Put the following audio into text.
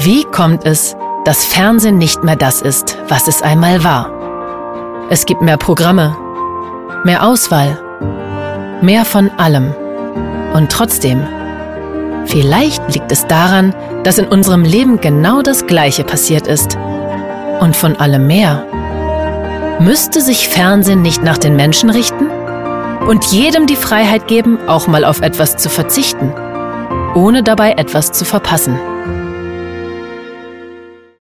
Wie kommt es, dass Fernsehen nicht mehr das ist, was es einmal war? Es gibt mehr Programme, mehr Auswahl, mehr von allem. Und trotzdem, vielleicht liegt es daran, dass in unserem Leben genau das Gleiche passiert ist. Und von allem mehr. Müsste sich Fernsehen nicht nach den Menschen richten? Und jedem die Freiheit geben, auch mal auf etwas zu verzichten, ohne dabei etwas zu verpassen?